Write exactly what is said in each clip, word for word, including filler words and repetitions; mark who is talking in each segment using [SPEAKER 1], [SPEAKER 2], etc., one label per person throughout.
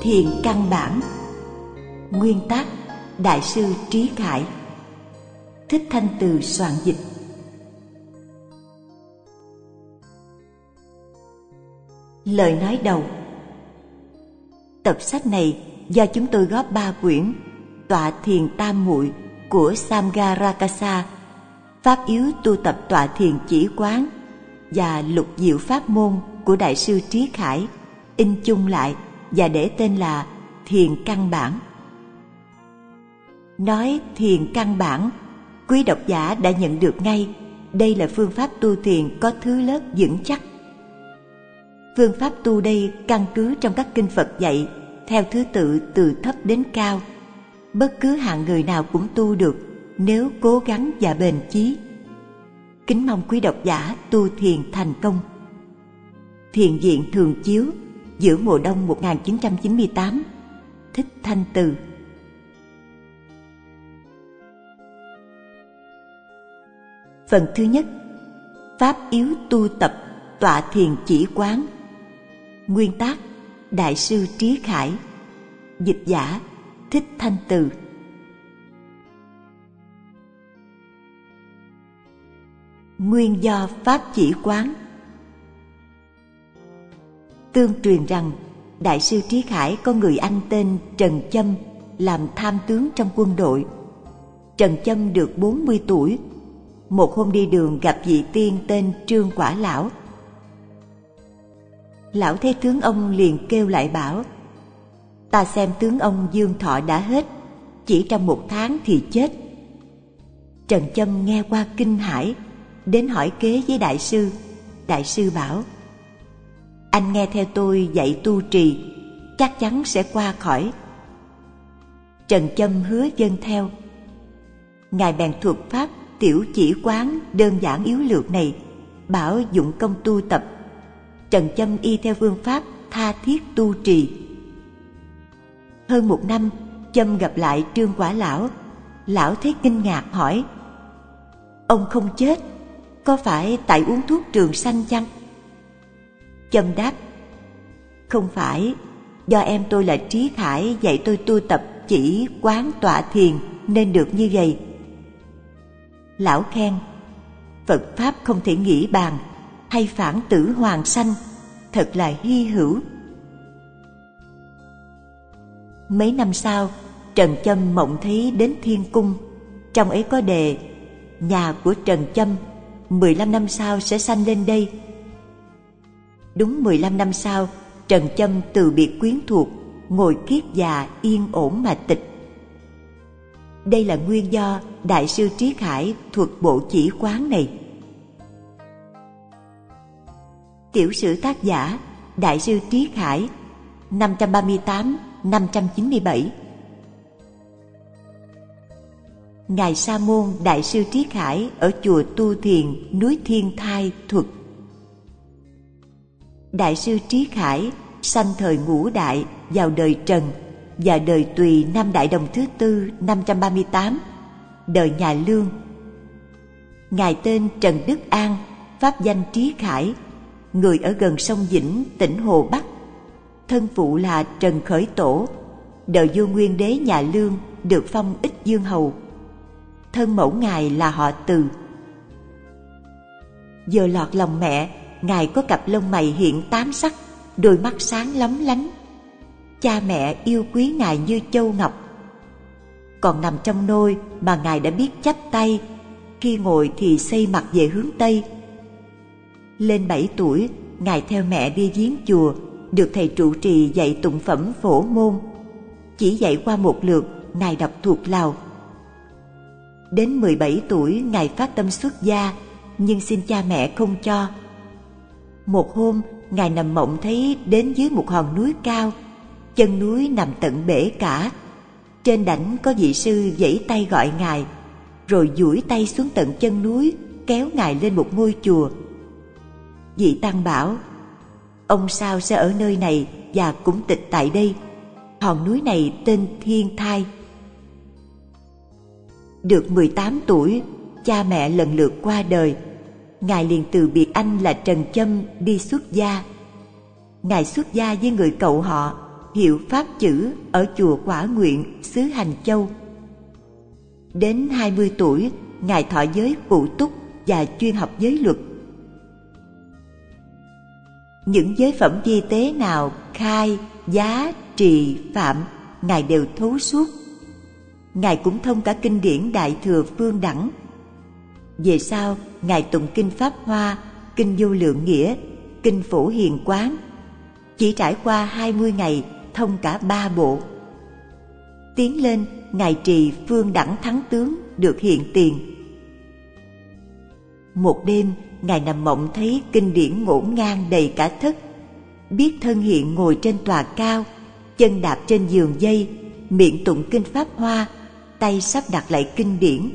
[SPEAKER 1] Thiền căn bản. Nguyên tác Đại sư Trí Khải. Thích Thanh Từ soạn dịch. Lời nói đầu. Tập sách này do chúng tôi góp ba quyển Tọa Thiền Tam Muội của Samgarakasa, Pháp yếu tu tập tọa thiền chỉ quán và Lục diệu pháp môn của Đại sư Trí Khải in chung lại và để tên là Thiền căn bản. Nói thiền căn bản, quý độc giả đã nhận được ngay đây là phương pháp tu thiền có thứ lớp vững chắc. Phương pháp tu đây căn cứ trong các kinh Phật dạy theo thứ tự từ thấp đến cao. Bất cứ hạng người nào cũng tu được nếu cố gắng và bền chí. Kính mong quý độc giả tu thiền thành công. Thiền viện Thường Chiếu, giữa mùa đông một nghìn chín trăm chín mươi tám. Thích Thanh Từ. Phần thứ nhất. Pháp yếu tu tập tọa thiền chỉ quán. Nguyên tác Đại sư Trí Khải. Dịch giả Thích Thanh Từ. Nguyên do pháp chỉ quán. Tương truyền rằng Đại sư Trí Khải có người anh tên Trần Châm làm tham tướng trong quân đội. Trần Châm được bốn mươi tuổi. Một hôm đi đường gặp vị tiên tên Trương Quả Lão. Lão thấy tướng ông liền kêu lại bảo: ta xem tướng ông dương thọ đã hết, chỉ trong một tháng thì chết. Trần Châm nghe qua kinh hãi, đến hỏi kế với đại sư. Đại sư bảo: anh nghe theo tôi dạy tu trì, chắc chắn sẽ qua khỏi. Trần Châm hứa vâng theo. Ngài bèn thuật pháp tiểu chỉ quán đơn giản yếu lược này, bảo dụng công tu tập. Trần Châm y theo phương pháp tha thiết tu trì. Hơn một năm, Châm gặp lại Trương Quả Lão. Lão thấy kinh ngạc hỏi: ông không chết, có phải tại uống thuốc trường sanh chăng? Châm đáp: không phải, do em tôi là Trí Khải dạy tôi tu tập chỉ quán tọa thiền nên được như vậy. Lão khen: Phật pháp không thể nghĩ bàn, hay phản tử hoàng sanh, thật là hy hữu. Mấy năm sau, Trần Châm mộng thấy đến thiên cung, trong ấy có đề: nhà của Trần Châm mười lăm năm sau sẽ sanh lên đây. Đúng mười lăm năm sau, Trần Châm từ biệt quyến thuộc, ngồi kiết già yên ổn mà tịch. Đây là nguyên do Đại sư Trí Khải thuật bộ chỉ quán này. Tiểu sử tác giả Đại sư Trí Khải, năm trăm ba mươi tám đến năm trăm chín mươi bảy. Ngài Sa Môn Đại sư Trí Khải ở chùa Tu Thiền, núi Thiên Thai thuật: Đại sư Trí Khải sanh thời Ngũ Đại vào đời Trần và đời Tùy năm Đại Đồng thứ tư năm trăm ba mươi tám, đời nhà Lương. Ngài tên Trần Đức An, pháp danh Trí Khải, người ở gần sông Vĩnh, tỉnh Hồ Bắc. Thân phụ là Trần Khởi Tổ, đời vua Nguyên Đế nhà Lương, được phong Ích Dương Hầu. Thân mẫu ngài là họ Từ. Giờ lọt lòng mẹ, ngài có cặp lông mày hiện tám sắc, đôi mắt sáng lóng lánh. Cha mẹ yêu quý ngài như châu ngọc. Còn nằm trong nôi mà ngài đã biết chắp tay, khi ngồi thì xây mặt về hướng Tây. Lên bảy tuổi, ngài theo mẹ đi viếng chùa, được thầy trụ trì dạy tụng phẩm Phổ Môn. Chỉ dạy qua một lượt, ngài đọc thuộc lòng. Đến mười bảy tuổi, ngài phát tâm xuất gia, nhưng xin cha mẹ không cho. Một hôm, ngài nằm mộng thấy đến dưới một hòn núi cao, chân núi nằm tận bể cả. Trên đảnh có vị sư vẫy tay gọi ngài, rồi duỗi tay xuống tận chân núi, kéo ngài lên một ngôi chùa. Vị tăng bảo: ông sao sẽ ở nơi này và cũng tịch tại đây? Hòn núi này tên Thiên Thai. Được mười tám tuổi, cha mẹ lần lượt qua đời. Ngài liền từ biệt anh là Trần Châm đi xuất gia. Ngài xuất gia với người cậu họ, hiệu pháp chữ ở chùa Quả Nguyện, xứ Hành Châu. Đến hai mươi tuổi, Ngài thọ giới phụ túc và chuyên học giới luật. Những giới phẩm vi tế nào khai, giá, trì, phạm, Ngài đều thấu suốt. Ngài cũng thông cả kinh điển Đại Thừa Phương Đẳng. Về sau, Ngài tụng kinh Pháp Hoa, kinh Vô Lượng Nghĩa, kinh Phổ Hiền Quán. Chỉ trải qua hai mươi ngày thông cả ba bộ. Tiến lên, Ngài trì Phương Đẳng Thắng Tướng được hiện tiền. Một đêm, Ngài nằm mộng thấy kinh điển ngổn ngang đầy cả thất. Biết thân hiện ngồi trên tòa cao, chân đạp trên giường dây, miệng tụng kinh Pháp Hoa, tay sắp đặt lại kinh điển.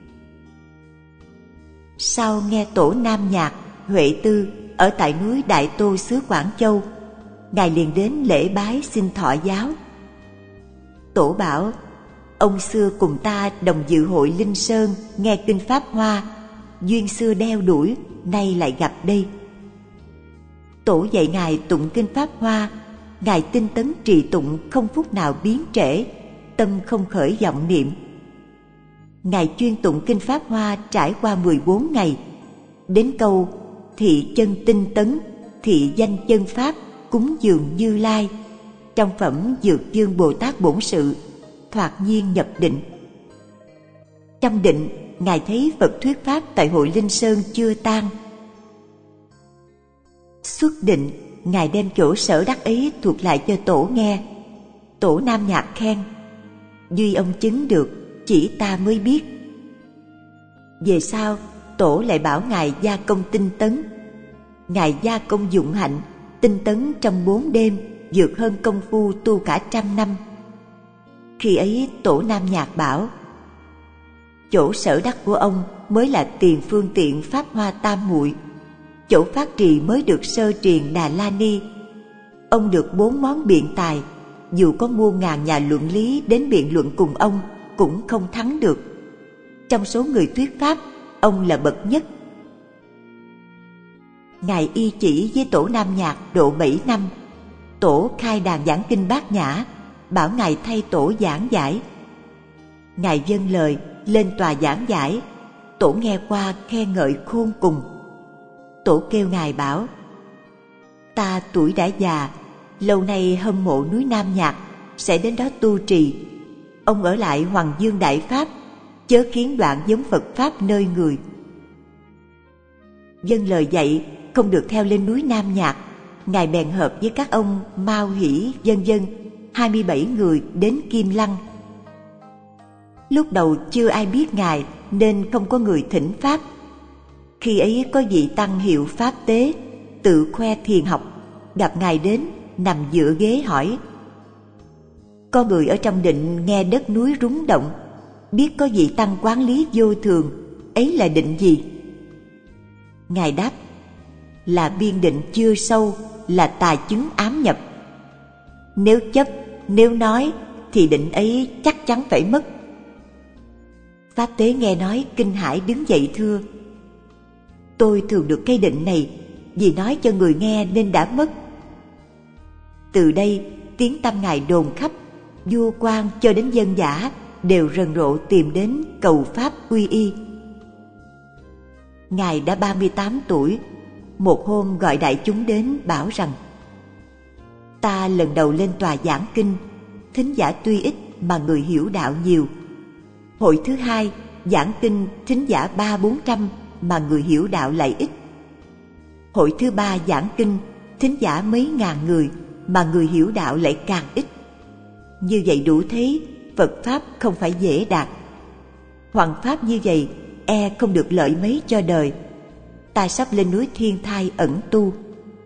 [SPEAKER 1] Sau nghe tổ Nam Nhạc, Huệ Tư ở tại núi Đại Tô xứ Quảng Châu, Ngài liền đến lễ bái xin thọ giáo. Tổ bảo: ông xưa cùng ta đồng dự hội Linh Sơn nghe kinh Pháp Hoa, duyên xưa đeo đuổi, nay lại gặp đây. Tổ dạy Ngài tụng kinh Pháp Hoa, Ngài tinh tấn trì tụng không phút nào biến trễ, tâm không khởi vọng niệm. Ngài chuyên tụng kinh Pháp Hoa trải qua mười bốn ngày. Đến câu thị chân tinh tấn, thị danh chân Pháp, cúng dường Như Lai, trong phẩm Dược Dương Bồ Tát Bổn Sự, thoạt nhiên nhập định. Trong định, Ngài thấy Phật thuyết Pháp tại hội Linh Sơn chưa tan. Xuất định, Ngài đem chỗ sở đắc ấy thuộc lại cho tổ nghe. Tổ Nam Nhạc khen: duy ông chứng được, chỉ ta mới biết. Về sau, tổ lại bảo Ngài gia công tinh tấn. Ngài gia công dụng hạnh, tinh tấn trong bốn đêm, vượt hơn công phu tu cả trăm năm. Khi ấy tổ Nam Nhạc bảo: chỗ sở đắc của ông mới là tiền phương tiện Pháp Hoa tam muội, chỗ phát trì mới được sơ truyền Đà La Ni. Ông được bốn món biện tài, dù có muôn ngàn nhà luận lý đến biện luận cùng ông cũng không thắng được. Trong số người thuyết Pháp, ông là bậc nhất. Ngài y chỉ với tổ Nam Nhạc độ bảy năm. Tổ khai đàn giảng kinh Bát Nhã, bảo Ngài thay tổ giảng giải. Ngài vâng lời lên tòa giảng giải. Tổ nghe qua khen ngợi khôn cùng. Tổ kêu Ngài bảo: ta tuổi đã già, lâu nay hâm mộ núi Nam Nhạc, sẽ đến đó tu trì. Ông ở lại Hoàng Dương Đại Pháp, chớ khiến đoạn giống Phật Pháp nơi người. Vâng lời dạy, không được theo lên núi Nam Nhạc. Ngài bèn hợp với các ông Mao Hỷ vân vân, hai mươi bảy người đến Kim Lăng. Lúc đầu chưa ai biết Ngài nên không có người thỉnh Pháp. Khi ấy có vị tăng hiệu Pháp Tế, tự khoe thiền học, gặp Ngài đến, nằm dựa ghế hỏi: có người ở trong định nghe đất núi rúng động, biết có vị tăng quán lý vô thường, ấy là định gì? Ngài đáp: là biên định chưa sâu, là tà chứng ám nhập. Nếu chấp, nếu nói thì định ấy chắc chắn phải mất. Pháp Tế nghe nói kinh hãi đứng dậy thưa: tôi thường được cây định này, vì nói cho người nghe nên đã mất. Từ đây tiếng tăm Ngài đồn khắp, vua quan cho đến dân dã đều rần rộ tìm đến cầu Pháp quy y. Ngài đã ba mươi tám tuổi. Một hôm gọi đại chúng đến bảo rằng: ta lần đầu lên tòa giảng kinh, thính giả tuy ít mà người hiểu đạo nhiều. Hội thứ hai giảng kinh, thính giả ba bốn trăm mà người hiểu đạo lại ít. Hội thứ ba giảng kinh, thính giả mấy ngàn người mà người hiểu đạo lại càng ít. Như vậy đủ thấy Phật Pháp không phải dễ đạt. Hoằng Pháp như vậy e không được lợi mấy cho đời. Ta sắp lên núi Thiên Thai ẩn tu.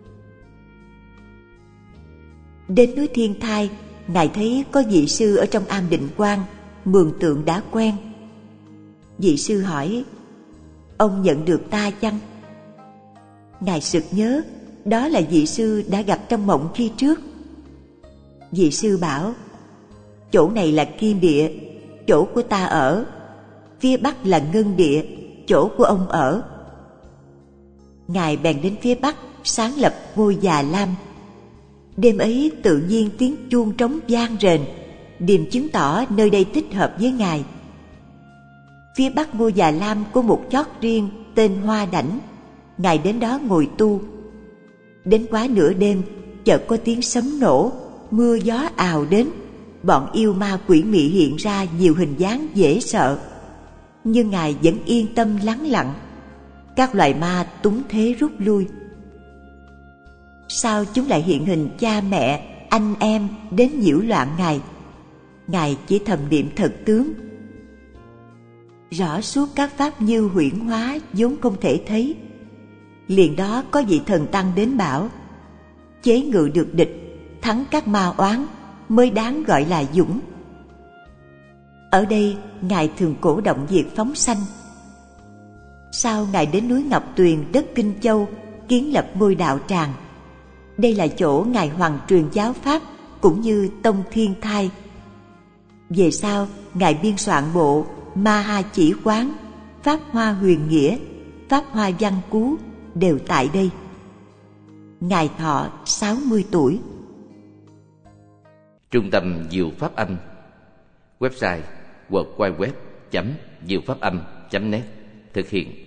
[SPEAKER 1] Đến núi Thiên Thai, Ngài thấy có vị sư ở trong am Định Quang, mường tượng đã quen. Vị sư hỏi: ông nhận được ta chăng? Ngài sực nhớ đó là vị sư đã gặp trong mộng khi trước. Vị sư bảo: chỗ này là Kim Địa, chỗ của ta ở. Phía bắc là Ngân Địa, chỗ của ông ở. Ngài bèn đến phía bắc sáng lập ngôi Già Lam. Đêm ấy tự nhiên tiếng chuông trống vang rền, điềm chứng tỏ nơi đây thích hợp với Ngài. Phía bắc ngôi Già Lam có một chót riêng tên Hoa Đảnh. Ngài đến đó ngồi tu. Đến quá nửa đêm, chợt có tiếng sấm nổ, mưa gió ào đến. Bọn yêu ma quỷ mị hiện ra nhiều hình dáng dễ sợ, nhưng Ngài vẫn yên tâm lắng lặng. Các loài ma túng thế rút lui. Sao chúng lại hiện hình cha mẹ, anh em đến nhiễu loạn Ngài? Ngài chỉ thầm niệm thật tướng. Rõ suốt các pháp như huyễn hóa vốn không thể thấy. Liền đó có vị thần tăng đến bảo: chế ngự được địch, thắng các ma oán, mới đáng gọi là dũng. Ở đây Ngài thường cổ động việc phóng sanh. Sau Ngài đến núi Ngọc Tuyền, đất Kinh Châu, kiến lập ngôi đạo tràng. Đây là chỗ Ngài hoàn truyền giáo pháp, cũng như tông Thiên Thai. Về sau Ngài biên soạn bộ Ma Ha Chỉ Quán, Pháp Hoa Huyền Nghĩa, Pháp Hoa Văn Cú đều tại đây. Ngài thọ sáu mươi tuổi.
[SPEAKER 2] Trung tâm Diệu Pháp Âm. Website w w w chấm diệu pháp âm chấm net. Thực hiện